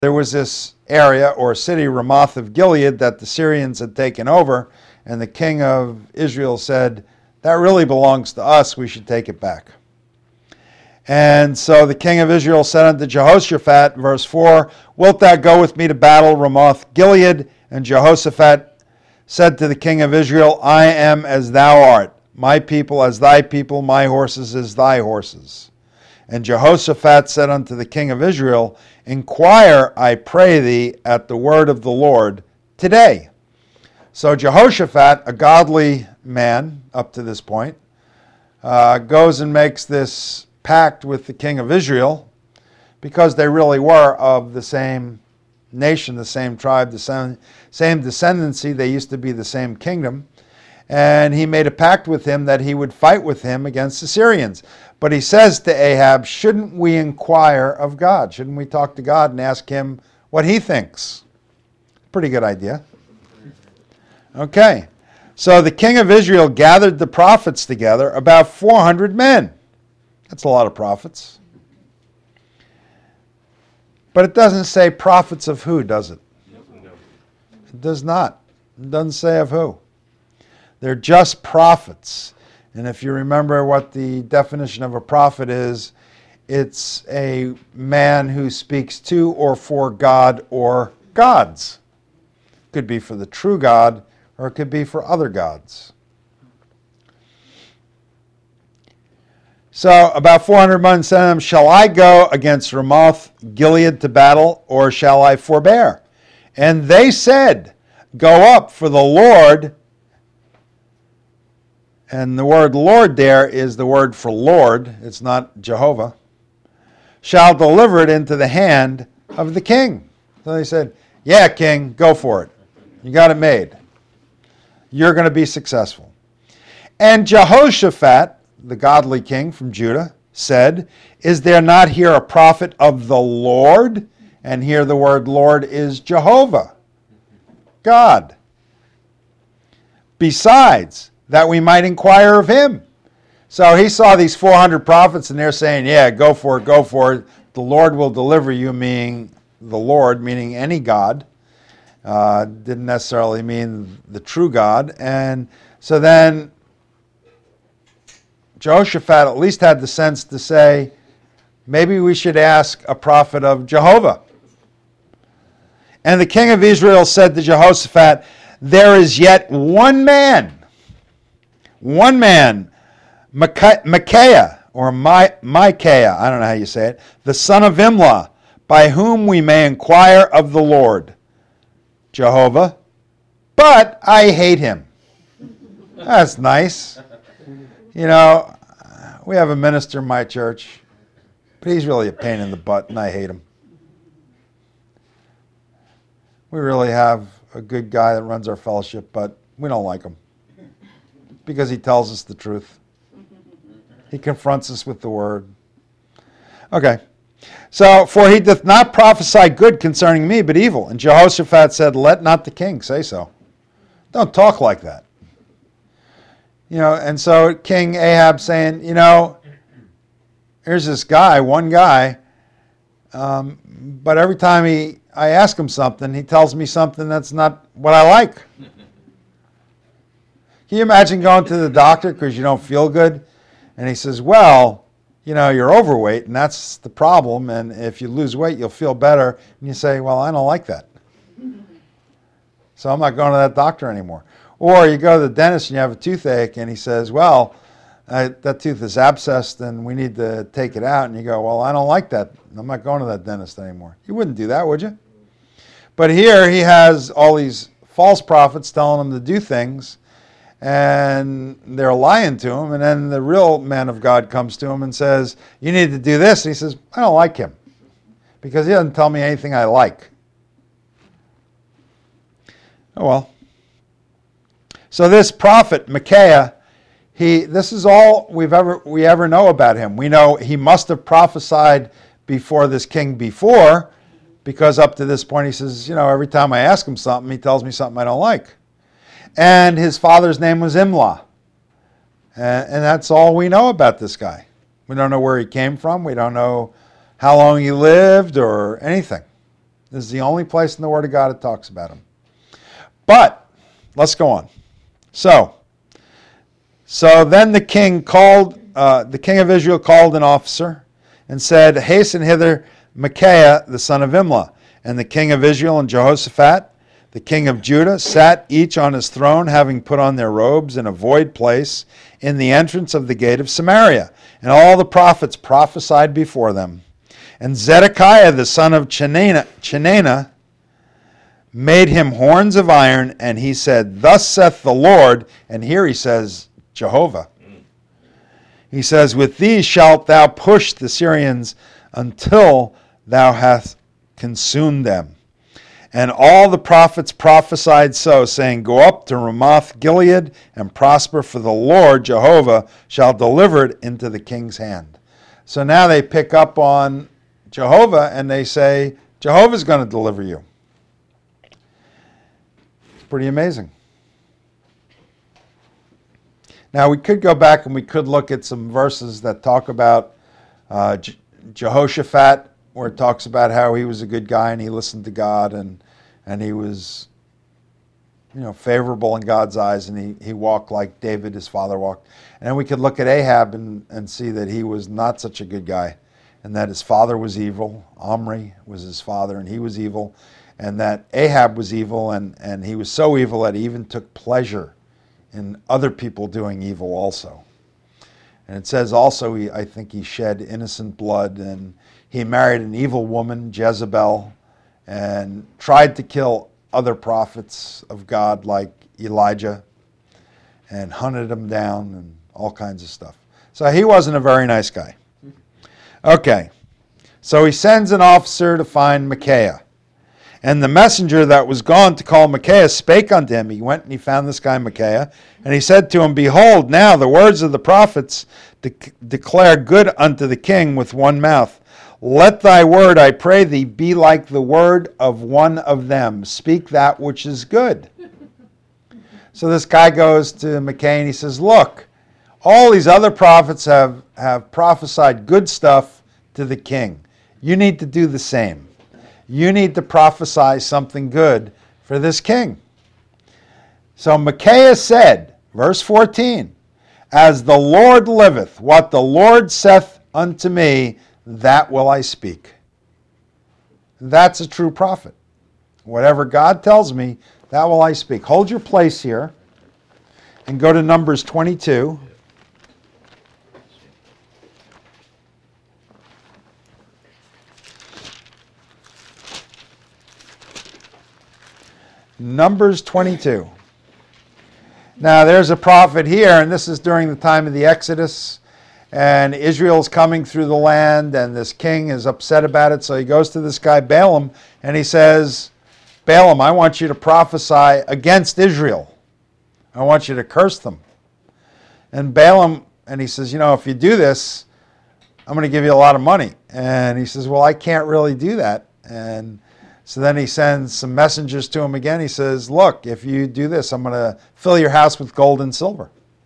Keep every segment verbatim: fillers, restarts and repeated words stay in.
There was this area or city, Ramoth of Gilead, that the Syrians had taken over, and the king of Israel said, that really belongs to us, we should take it back. And so the king of Israel said unto Jehoshaphat, verse four, wilt thou go with me to battle, Ramoth Gilead? And Jehoshaphat said to the king of Israel, I am as thou art, my people as thy people, my horses as thy horses. And Jehoshaphat said unto the king of Israel, inquire, I pray thee, at the word of the Lord today. So Jehoshaphat, a godly man up to this point, uh, goes and makes this pact with the king of Israel, because they really were of the same nation, the same tribe, the same, same descendancy. They used to be the same kingdom. And he made a pact with him that he would fight with him against the Syrians. But he says to Ahab, shouldn't we inquire of God? Shouldn't we talk to God and ask him what he thinks? Pretty good idea. Okay. So the king of Israel gathered the prophets together, about four hundred men. That's a lot of prophets. But it doesn't say prophets of who, does it? It does not. It doesn't say of who. They're just prophets. And if you remember what the definition of a prophet is, it's a man who speaks to or for God or gods. It could be for the true God, or it could be for other gods. So about four hundred men said to them, shall I go against Ramoth Gilead to battle, or shall I forbear? And they said, go up, for the Lord. And the word Lord there is the word for Lord. It's not Jehovah. Shall deliver it into the hand of the king. So they said, yeah, king, go for it. You got it made. You're going to be successful. And Jehoshaphat, the godly king from Judah, said, is there not here a prophet of the Lord? And here the word Lord is Jehovah, God. Besides, that we might inquire of him. So he saw these four hundred prophets, and they're saying, yeah, go for it, go for it. The Lord will deliver you, meaning the Lord, meaning any God. Uh, didn't necessarily mean the true God. And so then Jehoshaphat at least had the sense to say, maybe we should ask a prophet of Jehovah. And the king of Israel said to Jehoshaphat, there is yet one man, one man, Micaiah, or My, Micaiah, I don't know how you say it, the son of Imlah, by whom we may inquire of the Lord, Jehovah, but I hate him. That's nice. You know, we have a minister in my church, but he's really a pain in the butt, and I hate him. We really have a good guy that runs our fellowship, but we don't like him because he tells us the truth. He confronts us with the word. Okay. So, for he doth not prophesy good concerning me, but evil. And Jehoshaphat said, let not the king say so. Don't talk like that. You know, and so King Ahab saying, you know, here's this guy, one guy, um, but every time he I ask him something, he tells me something that's not what I like. Can you imagine going to the doctor because you don't feel good? And he says, well, you know, you're overweight, and that's the problem, and if you lose weight, you'll feel better. And you say, well, I don't like that. So I'm not going to that doctor anymore. Or you go to the dentist and you have a toothache, and he says, well, uh, that tooth is abscessed, and we need to take it out. And you go, well, I don't like that. I'm not going to that dentist anymore. You wouldn't do that, would you? But here he has all these false prophets telling him to do things, and they're lying to him, and then the real man of God comes to him and says, you need to do this. And he says, I don't like him because he doesn't tell me anything I like. Oh, well. So this prophet, Micaiah, he this is all we've ever we ever know about him. We know he must have prophesied before this king before, because up to this point he says, you know, every time I ask him something, he tells me something I don't like. And his father's name was Imlah. And, and that's all we know about this guy. We don't know where he came from. We don't know how long he lived or anything. This is the only place in the Word of God it talks about him. But, let's go on. So, so then the king called, uh, the king of Israel called an officer and said, hasten hither Micaiah, the son of Imlah. And the king of Israel and Jehoshaphat, the king of Judah, sat each on his throne, having put on their robes in a void place in the entrance of the gate of Samaria. And all the prophets prophesied before them. And Zedekiah, the son of Chenaanah, Chenaanah, made him horns of iron, and he said, thus saith the Lord, and here he says, Jehovah. He says, with these shalt thou push the Syrians until thou hast consumed them. And all the prophets prophesied so, saying, go up to Ramoth Gilead and prosper, for the Lord Jehovah shall deliver it into the king's hand. So now they pick up on Jehovah and they say, Jehovah's going to deliver you. It's pretty amazing. Now we could go back and we could look at some verses that talk about uh, Je- Jehoshaphat, where it talks about how he was a good guy and he listened to God and and he was, you know, favorable in God's eyes, and he, he walked like David, his father, walked. And then we could look at Ahab and, and see that he was not such a good guy, and that his father was evil. Omri was his father, and he was evil, and that Ahab was evil, and, and he was so evil that he even took pleasure in other people doing evil also. And it says also, he, I think he shed innocent blood, and he married an evil woman, Jezebel, and tried to kill other prophets of God like Elijah, and hunted them down and all kinds of stuff. So he wasn't a very nice guy. Okay, so he sends an officer to find Micaiah. And the messenger that was gone to call Micaiah spake unto him. He went and he found this guy Micaiah, and he said to him, behold, now the words of the prophets de- declare good unto the king with one mouth. Let thy word, I pray thee, be like the word of one of them. Speak that which is good. So this guy goes to Micaiah and he says, look, all these other prophets have, have prophesied good stuff to the king. You need to do the same. You need to prophesy something good for this king. So Micaiah said, verse fourteen, as the Lord liveth, what the Lord saith unto me, that will I speak. That's a true prophet. Whatever God tells me, that will I speak. Hold your place here and go to Numbers twenty-two. Numbers twenty-two. Now there's a prophet here, and this is during the time of the Exodus. And Israel's coming through the land, and this king is upset about it. So he goes to this guy Balaam, and he says, Balaam, I want you to prophesy against Israel. I want you to curse them. And Balaam, and he says, you know, if you do this, I'm going to give you a lot of money. And he says, well, I can't really do that. And so then he sends some messengers to him again. He says, look, if you do this, I'm going to fill your house with gold and silver.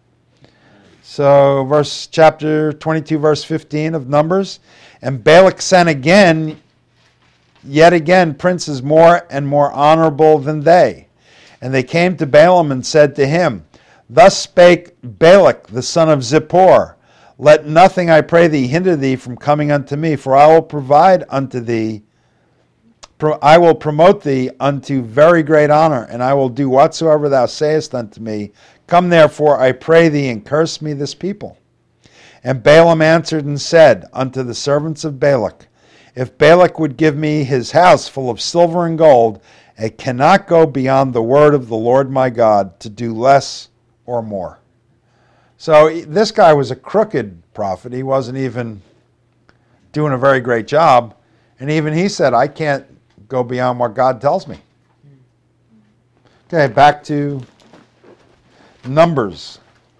So verse chapter twenty-two, verse fifteen of Numbers. And Balak sent again, yet again, princes more and more honorable than they. And they came to Balaam and said to him, thus spake Balak, the son of Zippor, let nothing, I pray thee, hinder thee from coming unto me, for I will provide unto thee, I will promote thee unto very great honor, and I will do whatsoever thou sayest unto me. Come therefore, I pray thee, and curse me this people. And Balaam answered and said unto the servants of Balak, if Balak would give me his house full of silver and gold, it cannot go beyond the word of the Lord my God to do less or more. So this guy was a crooked prophet. He wasn't even doing a very great job. And even he said, I can't go beyond what God tells me. Okay, back to Numbers.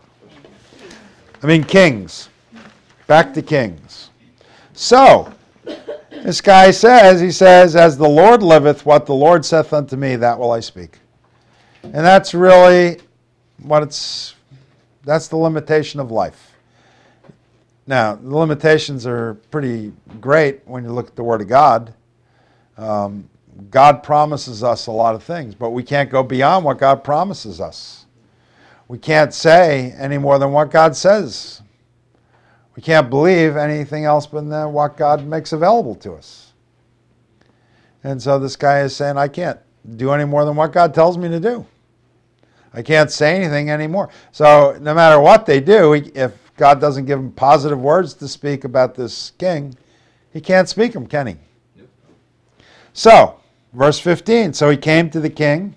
I mean Kings. Back to Kings. So, this guy says, he says, as the Lord liveth, what the Lord saith unto me, that will I speak. And that's really what it's, that's the limitation of life. Now, the limitations are pretty great when you look at the Word of God. Um, God promises us a lot of things, but we can't go beyond what God promises us. We can't say any more than what God says. We can't believe anything else but than what God makes available to us. And so this guy is saying, I can't do any more than what God tells me to do. I can't say anything anymore. So no matter what they do, if God doesn't give him positive words to speak about this king, he can't speak them, can he? Nope. So, verse fifteen, so he came to the king.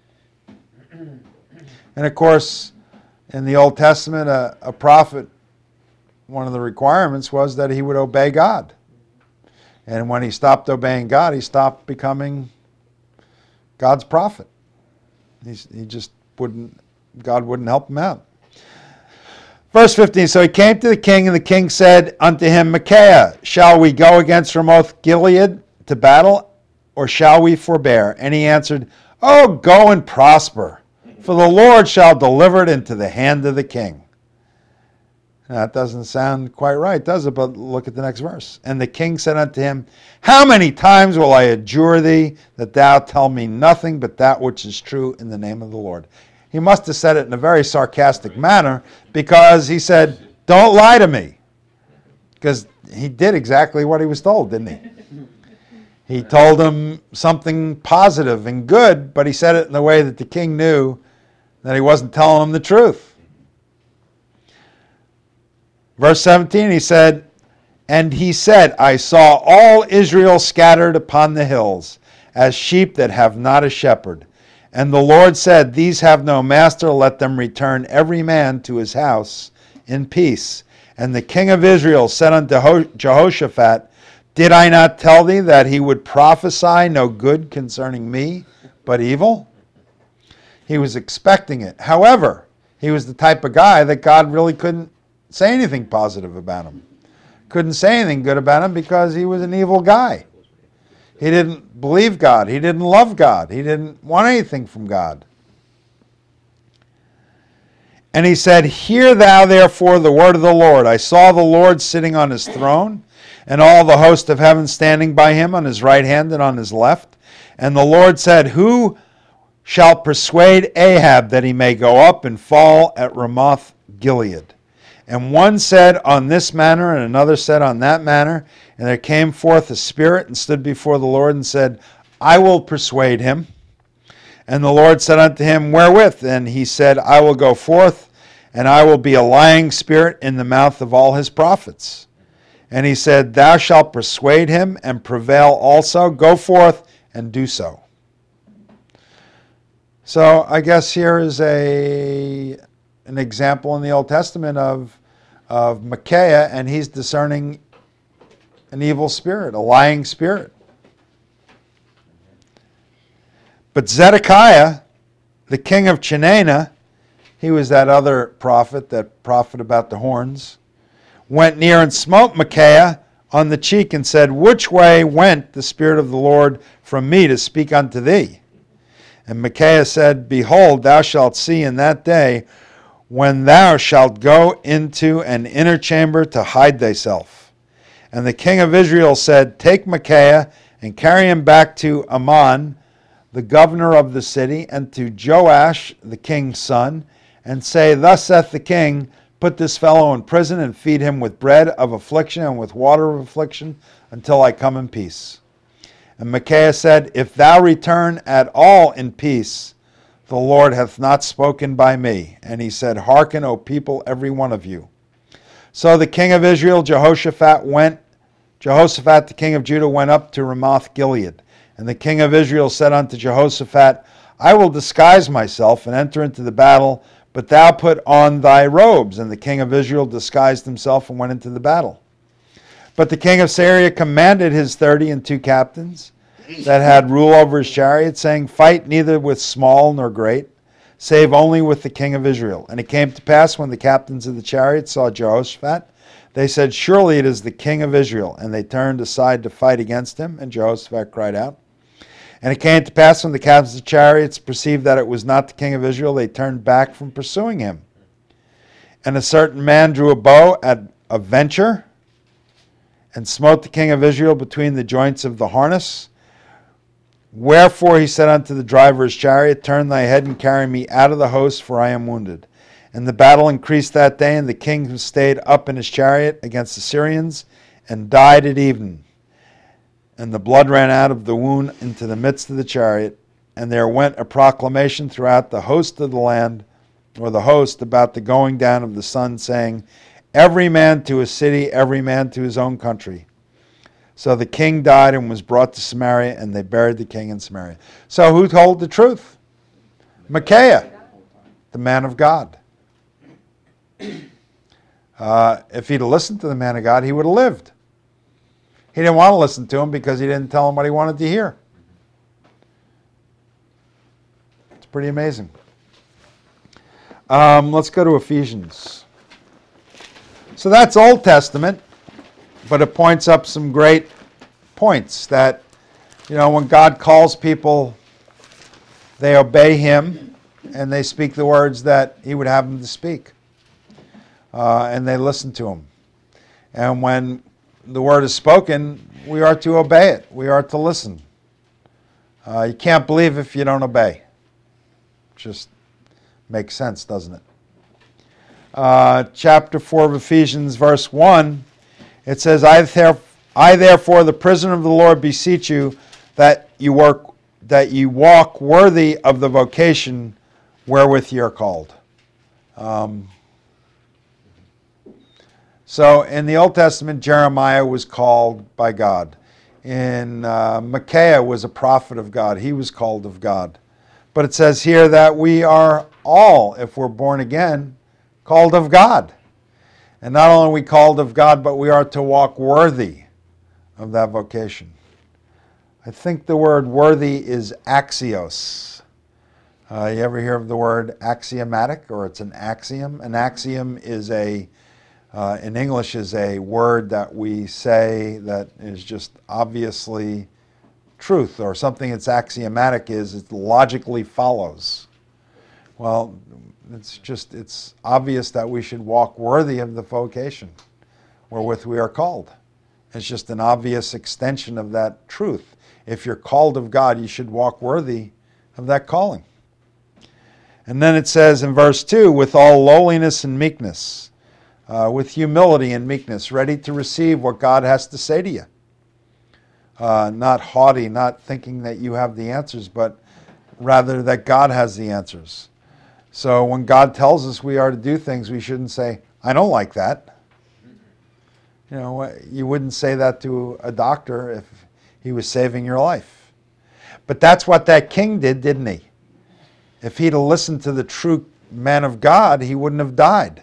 And of course, in the Old Testament, a, a prophet, one of the requirements was that he would obey God. And when he stopped obeying God, he stopped becoming God's prophet. He's, he just wouldn't, God wouldn't help him out. Verse fifteen, so he came to the king, and the king said unto him, Micaiah, shall we go against Ramoth Gilead to battle, or shall we forbear? And he answered, Oh, go and prosper, for the Lord shall deliver it into the hand of the king. Now, that doesn't sound quite right, does it? But look at the next verse. And the king said unto him, How many times will I adjure thee that thou tell me nothing but that which is true in the name of the Lord? He must have said it in a very sarcastic manner, because he said, Don't lie to me. Because he did exactly what he was told, didn't he? He told him something positive and good, but he said it in a way that the king knew that he wasn't telling him the truth. Verse seventeen, he said, And he said, I saw all Israel scattered upon the hills, as sheep that have not a shepherd. And the Lord said, These have no master, let them return every man to his house in peace. And the king of Israel said unto Jehoshaphat, Did I not tell thee that he would prophesy no good concerning me, but evil? He was expecting it. However, he was the type of guy that God really couldn't say anything positive about him. Couldn't say anything good about him because he was an evil guy. He didn't believe God. He didn't love God. He didn't want anything from God. And he said, Hear thou therefore the word of the Lord. I saw the Lord sitting on his throne, and all the host of heaven standing by him on his right hand and on his left. And the Lord said, Who shall persuade Ahab that he may go up and fall at Ramoth Gilead? And one said on this manner, and another said on that manner. And there came forth a spirit and stood before the Lord and said, I will persuade him. And the Lord said unto him, Wherewith? And he said, I will go forth, and I will be a lying spirit in the mouth of all his prophets. And he said, Thou shalt persuade him and prevail also. Go forth and do so. So I guess here is a an example in the Old Testament of, of Micaiah, and he's discerning an evil spirit, a lying spirit. But Zedekiah, the king of Chenaanah, he was that other prophet, that prophet about the horns, went near and smote Micaiah on the cheek and said, Which way went the Spirit of the Lord from me to speak unto thee? And Micaiah said, Behold, thou shalt see in that day when thou shalt go into an inner chamber to hide thyself. And the king of Israel said, Take Micaiah and carry him back to Amon, the governor of the city, and to Joash, the king's son, and say, Thus saith the king, Put this fellow in prison and feed him with bread of affliction and with water of affliction until I come in peace. And Micaiah said, If thou return at all in peace, the Lord hath not spoken by me. And he said, Hearken, O people, every one of you. So the king of Israel, Jehoshaphat, went, Jehoshaphat, the king of Judah, went up to Ramoth Gilead. And the king of Israel said unto Jehoshaphat, I will disguise myself and enter into the battle, but thou put on thy robes. And the king of Israel disguised himself and went into the battle. But the king of Syria commanded his thirty and two captains that had rule over his chariot, saying, Fight neither with small nor great, save only with the king of Israel. And it came to pass, when the captains of the chariots saw Jehoshaphat, they said, Surely it is the king of Israel. And they turned aside to fight against him. And Jehoshaphat cried out. And it came to pass, when the captains of the chariots perceived that it was not the king of Israel, they turned back from pursuing him. And a certain man drew a bow at a venture, and smote the king of Israel between the joints of the harness, Wherefore he said unto the driver of his chariot, Turn thy head and carry me out of the host, for I am wounded. And the battle increased that day, and the king stayed up in his chariot against the Syrians, and died at even. And the blood ran out of the wound into the midst of the chariot. And there went a proclamation throughout the host of the land, or the host, about the going down of the sun, saying, Every man to his city, every man to his own country. So the king died and was brought to Samaria, and they buried the king in Samaria. So who told the truth? Micaiah, the man of God. Uh, if he'd listened to the man of God, he would have lived. He didn't want to listen to him because he didn't tell him what he wanted to hear. It's pretty amazing. Um, let's go to Ephesians. So that's Old Testament, but it points up some great points that, you know, when God calls people, they obey him and they speak the words that he would have them to speak. Uh, and they listen to him. And when the word is spoken, we are to obey it. We are to listen. Uh, you can't believe if you don't obey. Just makes sense, doesn't it? Uh, chapter four of Ephesians, verse one, it says, I, theref- I therefore, the prisoner of the Lord, beseech you that you work, that you walk worthy of the vocation wherewith you are called. Um, So in the Old Testament, Jeremiah was called by God. In uh, Micaiah was a prophet of God. He was called of God. But it says here that we are all, if we're born again, called of God. And not only are we called of God, but we are to walk worthy of that vocation. I think the word worthy is axios. Uh, you ever hear of the word axiomatic, or it's an axiom? An axiom is a Uh, in English is a word that we say that is just obviously truth, or something that's axiomatic is it logically follows. Well, it's just, it's obvious that we should walk worthy of the vocation wherewith we are called. It's just an obvious extension of that truth. If you're called of God, you should walk worthy of that calling. And then it says in verse two, with all lowliness and meekness, Uh, with humility and meekness, ready to receive what God has to say to you. Uh, not haughty, not thinking that you have the answers, but rather that God has the answers. So when God tells us we are to do things, we shouldn't say, I don't like that. You know, you wouldn't say that to a doctor if he was saving your life. But that's what that king did, didn't he? If he'd have listened to the true man of God, he wouldn't have died.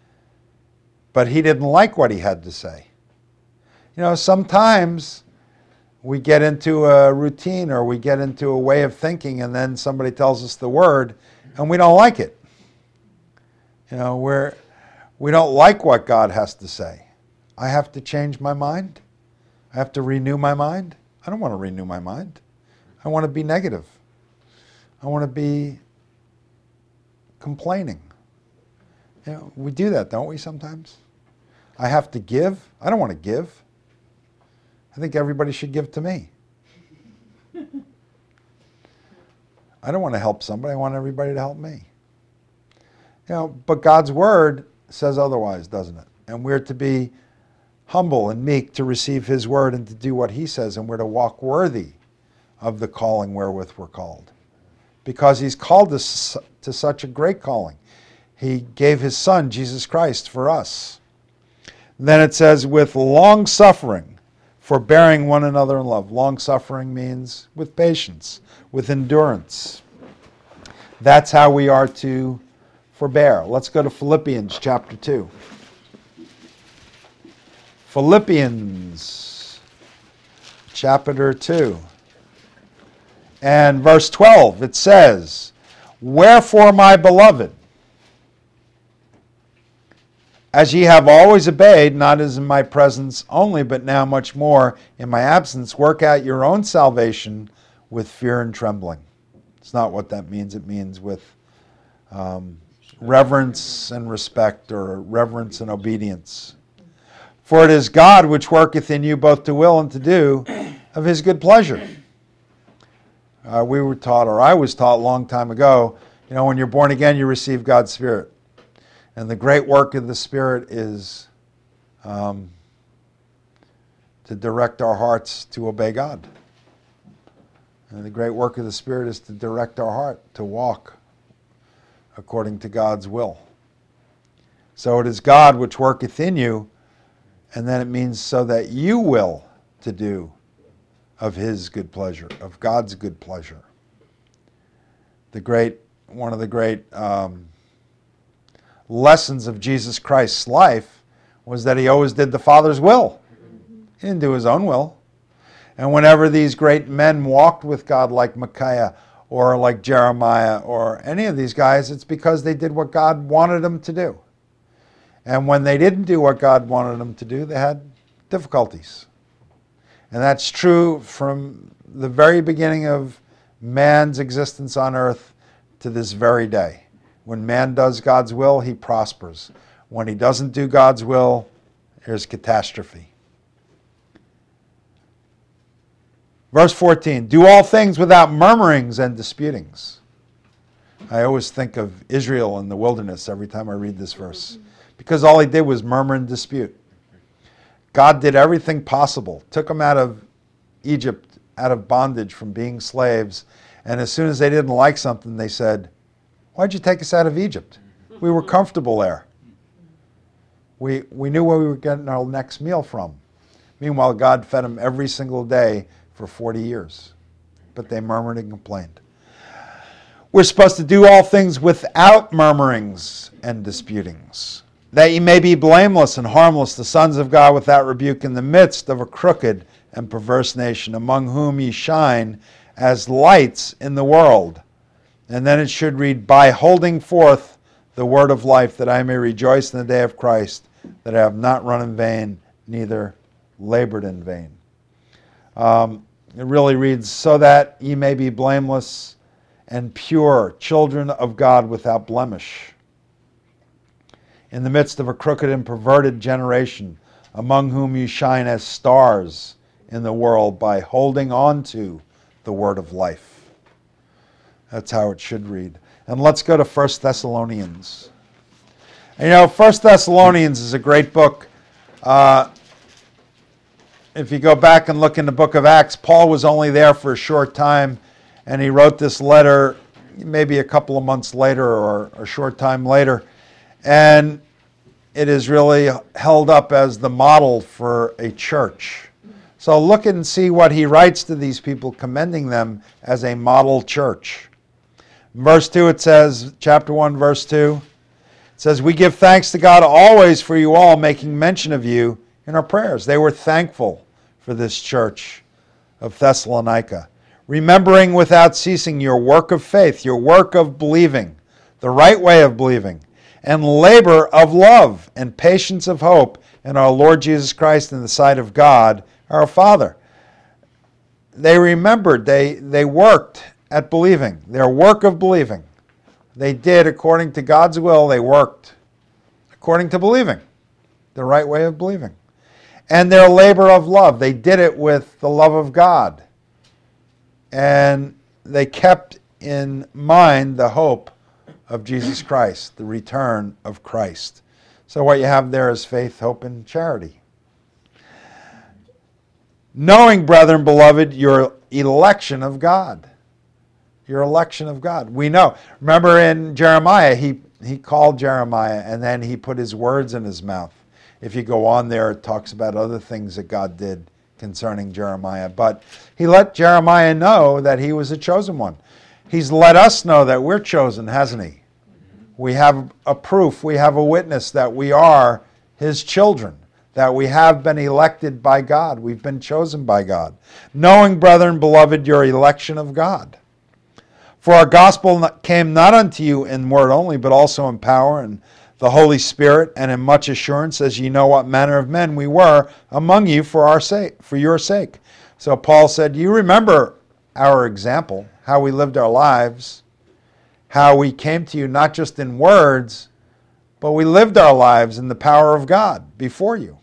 But he didn't like what he had to say. You know, sometimes we get into a routine or we get into a way of thinking, and then somebody tells us the word and we don't like it. You know, we're, we don't like what God has to say. I have to change my mind. I have to renew my mind. I don't want to renew my mind. I want to be negative. I want to be complaining. You know, we do that, don't we, sometimes? I have to give. I don't want to give. I think everybody should give to me. I don't want to help somebody. I want everybody to help me. You know, but God's word says otherwise, doesn't it? And we're to be humble and meek to receive his word and to do what he says, and we're to walk worthy of the calling wherewith we're called. Because he's called us to such a great calling. He gave his son, Jesus Christ, for us. Then it says, with long suffering, forbearing one another in love. Long suffering means with patience, with endurance. That's how we are to forbear. Let's go to Philippians chapter two. Philippians chapter two. And verse twelve, it says, wherefore, my beloved, as ye have always obeyed, not as in my presence only, but now much more in my absence, work out your own salvation with fear and trembling. It's not what that means. It means with um, reverence and respect, or reverence and obedience. For it is God which worketh in you both to will and to do of his good pleasure. Uh, we were taught, or I was taught a long time ago, you know, when you're born again, you receive God's Spirit. And the great work of the Spirit is um, to direct our hearts to obey God. And the great work of the Spirit is to direct our heart to walk according to God's will. So it is God which worketh in you, and then it means so that you will to do of his good pleasure, of God's good pleasure. The great, one of the great um, lessons of Jesus Christ's life was that he always did the Father's will. He didn't do his own will. And whenever these great men walked with God like Micaiah or like Jeremiah or any of these guys, it's because they did what God wanted them to do. And when they didn't do what God wanted them to do, they had difficulties. And that's true from the very beginning of man's existence on earth to this very day. When man does God's will, he prospers. When he doesn't do God's will, there's catastrophe. Verse fourteen, do all things without murmurings and disputings. I always think of Israel in the wilderness every time I read this verse, because all he did was murmur and dispute. God did everything possible, took them out of Egypt, out of bondage from being slaves, and as soon as they didn't like something, they said, why'd you take us out of Egypt? We were comfortable there. We, we knew where we were getting our next meal from. Meanwhile, God fed them every single day for forty years. But they murmured and complained. We're supposed to do all things without murmurings and disputings, that ye may be blameless and harmless, the sons of God without rebuke, in the midst of a crooked and perverse nation, among whom ye shine as lights in the world. And then it should read, by holding forth the word of life, that I may rejoice in the day of Christ, that I have not run in vain, neither labored in vain. Um, it really reads, so that ye may be blameless and pure, children of God without blemish, in the midst of a crooked and perverted generation, among whom you shine as stars in the world by holding on to the word of life. That's how it should read. And let's go to First Thessalonians. And, you know, First Thessalonians is a great book. Uh, if you go back and look in the book of Acts, Paul was only there for a short time, and he wrote this letter maybe a couple of months later or a short time later. And it is really held up as the model for a church. So look and see what he writes to these people, commending them as a model church. In verse two it says, chapter one, verse two, it says, we give thanks to God always for you all, making mention of you in our prayers. They were thankful for this church of Thessalonica, remembering without ceasing your work of faith, your work of believing, the right way of believing, and labor of love and patience of hope in our Lord Jesus Christ in the sight of God, our Father. They remembered, they, they worked at believing, their work of believing. They did according to God's will, they worked according to believing, the right way of believing. And their labor of love, they did it with the love of God. And they kept in mind the hope of Jesus Christ, the return of Christ. So what you have there is faith, hope, and charity. Knowing, brethren, beloved, your election of God. Your election of God. We know. Remember in Jeremiah, he, he called Jeremiah and then he put his words in his mouth. If you go on there, it talks about other things that God did concerning Jeremiah. But he let Jeremiah know that he was a chosen one. He's let us know that we're chosen, hasn't he? We have a proof, we have a witness that we are his children, that we have been elected by God. We've been chosen by God. Knowing, brethren, beloved, your election of God. For our gospel came not unto you in word only, but also in power and the Holy Spirit, and in much assurance, as ye know what manner of men we were among you for our sake, for your sake. So Paul said, you remember our example, how we lived our lives, how we came to you not just in words, but we lived our lives in the power of God before you.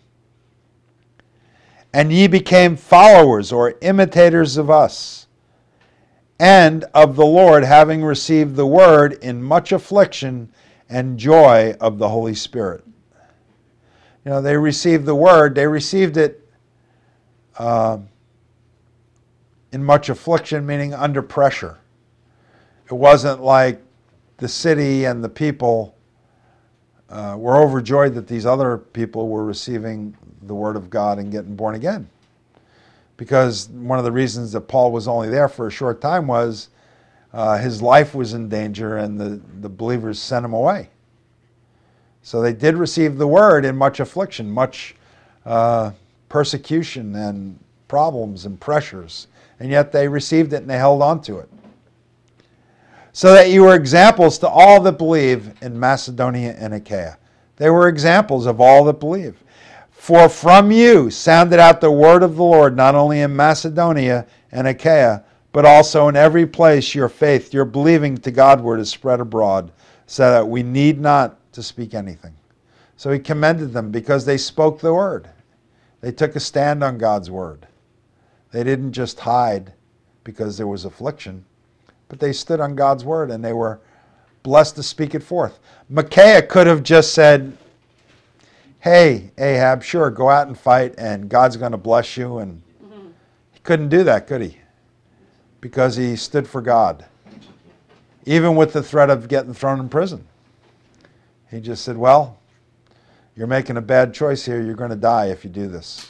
And ye became followers or imitators of us, and of the Lord, having received the word in much affliction and joy of the Holy Spirit. You know, they received the word, they received it uh, in much affliction, meaning under pressure. It wasn't like the city and the people uh, were overjoyed that these other people were receiving the word of God and getting born again. Because one of the reasons that Paul was only there for a short time was uh, his life was in danger and the, the believers sent him away. So they did receive the word in much affliction, much uh, persecution and problems and pressures. And yet they received it and they held on to it. So that you were examples to all that believe in Macedonia and Achaia. They were examples of all that believe. For from you sounded out the word of the Lord, not only in Macedonia and Achaia, but also in every place your faith, your believing to Godward is spread abroad, so that we need not to speak anything. So he commended them because they spoke the word. They took a stand on God's word. They didn't just hide because there was affliction, but they stood on God's word and they were blessed to speak it forth. Micaiah could have just said, hey, Ahab, sure, go out and fight and God's going to bless you. And mm-hmm. He couldn't do that, could he? Because he stood for God. Even with the threat of getting thrown in prison. He just said, well, you're making a bad choice here. You're going to die if you do this.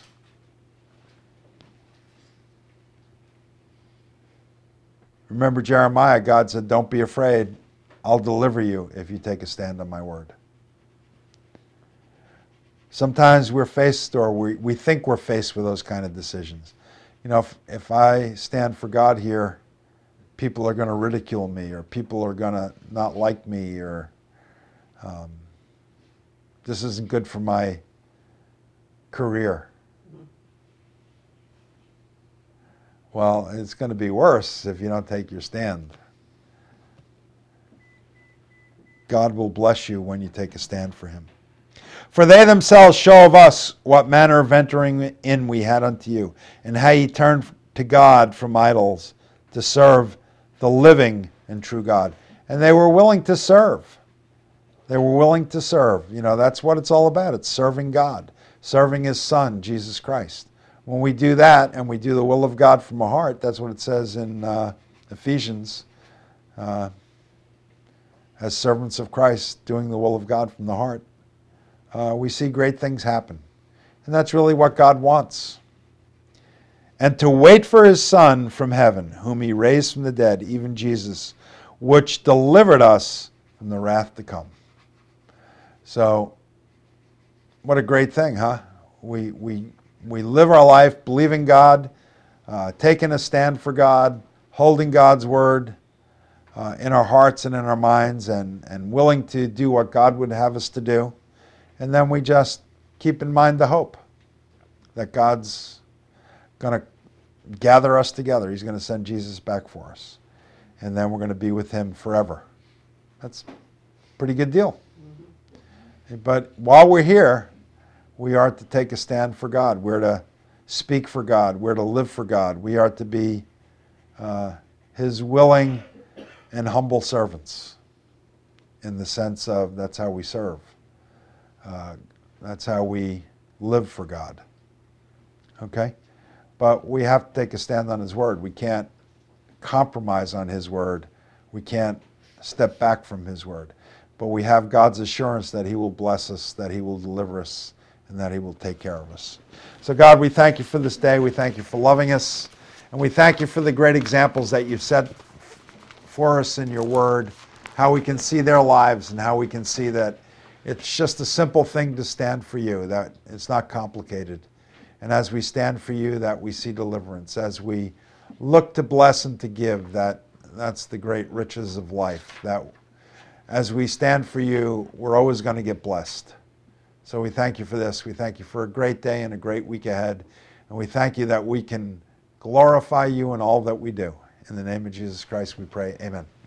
Remember Jeremiah, God said, don't be afraid. I'll deliver you if you take a stand on my word. Sometimes we're faced, or we, we think we're faced with those kind of decisions. You know, if, if I stand for God here, people are going to ridicule me, or people are going to not like me, or um, this isn't good for my career. Well, it's going to be worse if you don't take your stand. God will bless you when you take a stand for him. For they themselves show of us what manner of entering in we had unto you, and how ye turned to God from idols to serve the living and true God. And they were willing to serve. They were willing to serve. You know, that's what it's all about. It's serving God, serving his Son, Jesus Christ. When we do that and we do the will of God from our heart, that's what it says in uh, Ephesians, uh, as servants of Christ, doing the will of God from the heart, uh, we see great things happen. And that's really what God wants. And to wait for his Son from heaven, whom he raised from the dead, even Jesus, which delivered us from the wrath to come. So, what a great thing, huh? We we we live our life believing God, uh, taking a stand for God, holding God's word uh, in our hearts and in our minds, and, and willing to do what God would have us to do. And then we just keep in mind the hope that God's going to gather us together. He's going to send Jesus back for us. And then we're going to be with him forever. That's a pretty good deal. Mm-hmm. But while we're here, we are to take a stand for God. We're to speak for God. We're to live for God. We are to be uh, his willing and humble servants, in the sense of that's how we serve. Uh, that's how we live for God. Okay? But we have to take a stand on his word. We can't compromise on his word. We can't step back from his word. But we have God's assurance that he will bless us, that he will deliver us, and that he will take care of us. So God, we thank you for this day. We thank you for loving us. And we thank you for the great examples that you've set for us in your word, how we can see their lives and how we can see that it's just a simple thing to stand for you, that it's not complicated. And as we stand for you, that we see deliverance. As we look to bless and to give, that that's the great riches of life. That as we stand for you, we're always going to get blessed. So we thank you for this. We thank you for a great day and a great week ahead. And we thank you that we can glorify you in all that we do. In the name of Jesus Christ we pray. Amen.